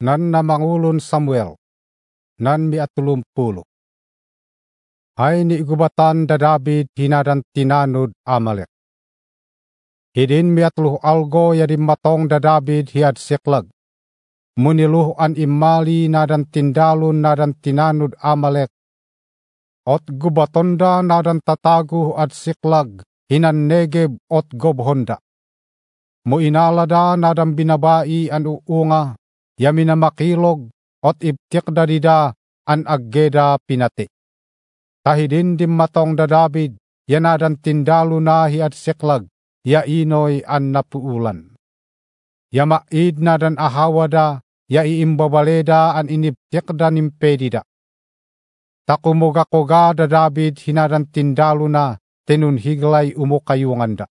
Nan namangulon Samuel, nan 130. Ay niigubatan da David hinadan tinanud Amalek. Hidin 130 algo yadim matong da David hiad Siklag. Muniluh an imali nadan tindalun nadan tinanud Amalek. Ot gubatonda nadan tataguh ad Siklag hinan Negeb ot gobhonda. Muinalada nadan binabai an uunga. Yamina makilog ot ibtikda dida an aggeda pinati. Tahidin matong da David yanadan tindalu na hiad Siklag ya inoy an napuulan. Ya maid nadan ahawada ya iimbabaleda an inibtikda nimpedida. Takumugakoga da David hinadan tindalu na tenun higlay umukayunganda.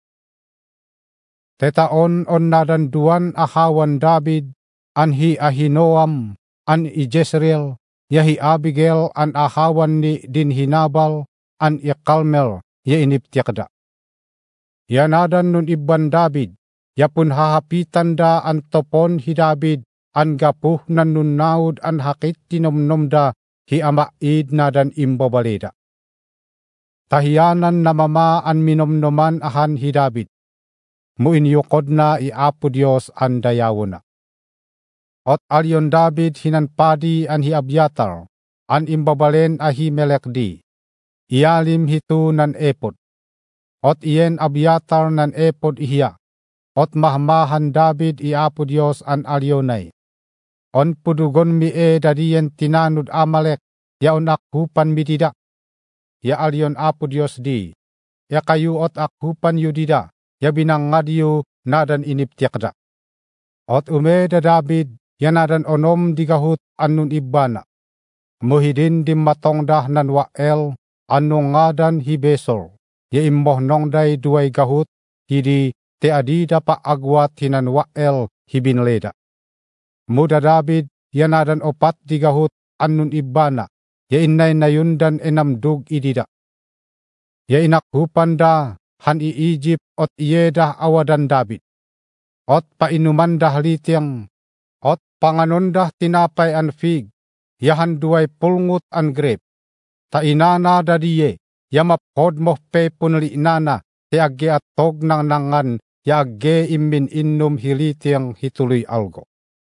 Tetaon on nadan duan ahawan David anhi Ahinoam, an Jezreel, yahi Abigail, an ahawan ni Dinhinabal, an Ikalmel, ya iniptiakda. Yanadan nun iban David, yapun hahapitan da an topon hi David, an gapuh nan nun naud an hakit tinomnomda hi amaid nadan imbabaleda. Tahiyanan namama an minomnoman ahan hi David, muinyukod na iapo Diyos an dayawona. Ot alyon David hinan padi an hi Abiatar, an imbabalen ahi Melekdi. Ialim hitu nan epod. Ot ien Abiatar nan epod ihya. Ot mahmahan David iapo Diyos an alyonay. On pudugon mi dadien tinanud Amalek, ya on akhupan mi dida. Ya alyon apo Diyos di. Ya kayu ot akhupan yu dida, ya binangadiyo nadan iniptiakda. Ot umeda David, yanadan onom digahut anun ibana. Muhidin matongdah nan wael anung ngadan hibesor. Ya imboh nongday duay gahut hidi te adida pa agwat hinan wael hibinleda. Muda David yanadan opat digahut anun ibana. Ya inay nayundan enamdug idida. Ya inakhupan da han i Egypt ot iyedah awadan David. Ot painumandah litiang. Ot panganondah tinapay an fig, yahan duay pulngut an grape. Ta inana dadiye, yamapod moh pe punli inana, te agge atog nang nangan, ya agge imin innum hilitiang hituloy algo.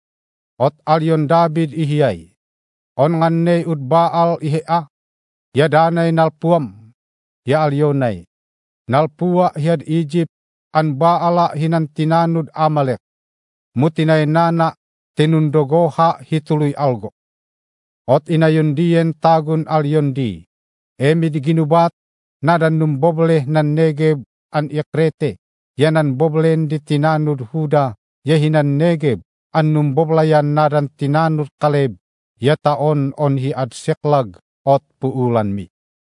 Ot alyon David ihiyay, on nganne udbaal ihea, ya danay nalpuam, ya alyonay, nalpua hiad Egypt, an baala hinan tinanud Amalek, mutinay nana, tenundogoha hituloy algo. Ot inayondien tagun alyondi. Emi di ginubat nadan numboble nan Negeb an Ikrete. Yanan boblen di tinanud Huda. Yahinan Negeb an numboblayan nadan tinanud Kaleb. Yataon on hi ad Siklag ot puulan mi.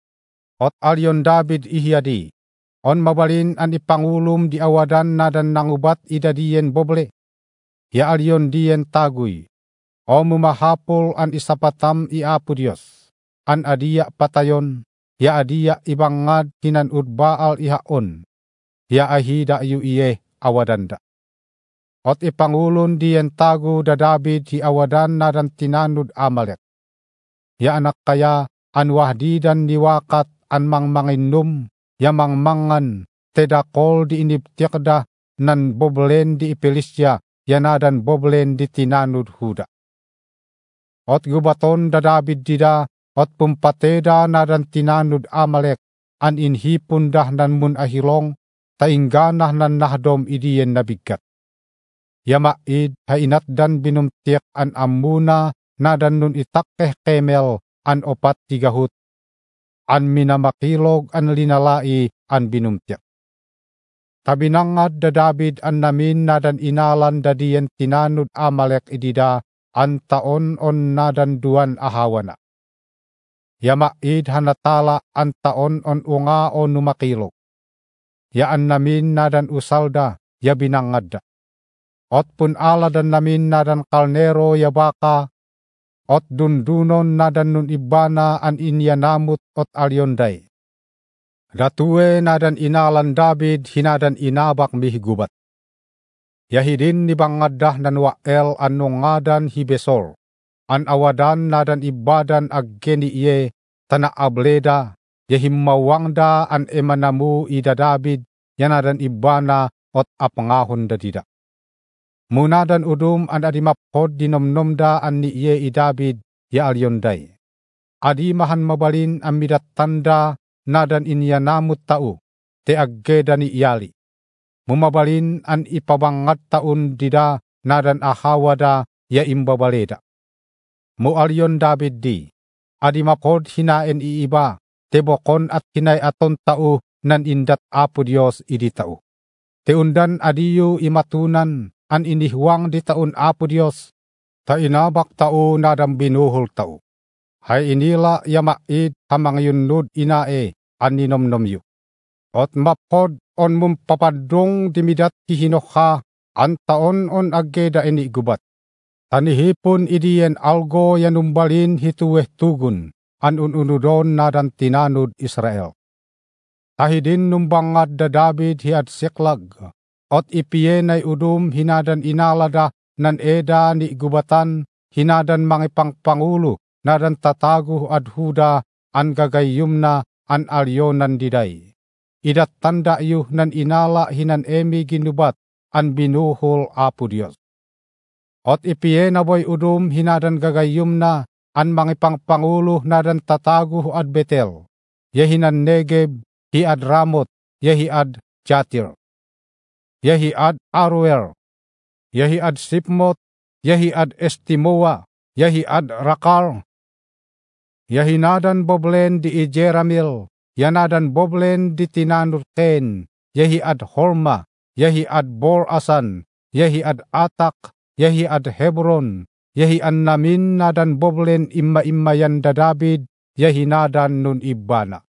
Ot alyon David ihyadi. On mabalin an ipangulum di awadan nadan nangubat idadien boble. Ya alyon dien taguy, o mumahapol an isapatam iapo Diyos, an adiya patayon, ya adiya ibangad hinan udbaal ihaon, ya ahida yu iye awadanda. Ot ipangulon dien tagu da David hi awadan nadan tinanud Amalek. Ya anak kaya an wahdidan niwakat an mangmanginum, ya mangmangan, tedakol di inibtikda nan boblen di Ipilisya, yanadan boblen di tinanud Huda. Ot gubaton da David dida, ot pumpateda nadan tinanud Amalek, an inhipun dah nan mun ahilong, taingganah nan nahdom idiyen nabigat. Yamaid hainat dan binumtiak an amuna nadan nun itakkeh kemel an opat tigahut, an minamakilog an linalai an binumtiak. Tabinangad da David an namin nadan inalan da diyen tinanud Amalek idida an taon on nadan duan ahawana. Yamaid hanatala an taon on unga o numakilog. Ya an namin nadan usalda ya binangad da. Ot pun ala dan namin nadan kalnero ya baka. Ot dundunon nadan nun ibana an inyanamut ot alyonday. Datue nadan inalan David hinadan inabak mihigubat. Yahidin ni bangadah nan wael anungadan hibesor. An awadan nadan ibadan aggeni iye tana ableda. Yahimmawangda an emanamu ida David yanadan ibana ot apangahon da dida. Munadan udum an adimapod dinomnomda an ni iye i David ya alyonday. Adi mahan mabalin ang midat tanda nadan inyanamut tau te aggeda ni iyali. Mumabalin an ipabangat taun dida nadan ahawada ya imbabaleda. Mualyon David di, adi mapod hinaen iiba, tebokon at hinay aton tau nan indat apo Dios idi tau. Teundan adiyu imatunan an inihuang di taun apo Dios, ta inabak tau nadam binuhol tau. Hay inila yamaid hamangyunnud inae an ninomnomyu. Ot mapod on mumpapadong dimidat hihinoha an taon on ageda ini gubat. Tanihipon idiyen algo yanumbalin hituweh tugun an ununudon nadan tinanud Israel. Tahidin numbangad da David hiad siklag, ot ipiyenay udum hinadan inalada nan eda ni gubatan hinadan mangipangpangulo nadan tataguh adhuda an gagayumna an alyonan diday. Idat tanda yuh nan inala hinan emi ginubat an binuhol apo Dios. Ot ipiye na boy udum hinadan gagayum na an mangipangpangulo nadan tataguh ad Betel. Yahinan Negeb, hiad Ramot, yahiad Jatir. Yahiad Aruer, yahiad Sipmot, yahiad Estimoa, yahiad Rakal. Yahinadan boblen di Jeramil, yanadan boblen di tinanurken, yahiad Horma, yahiad Bor-asan, yahiad Atak, yahiad Hebron, yahian namin nadan boblen imma-immayan da David, yahinadan nun ibana.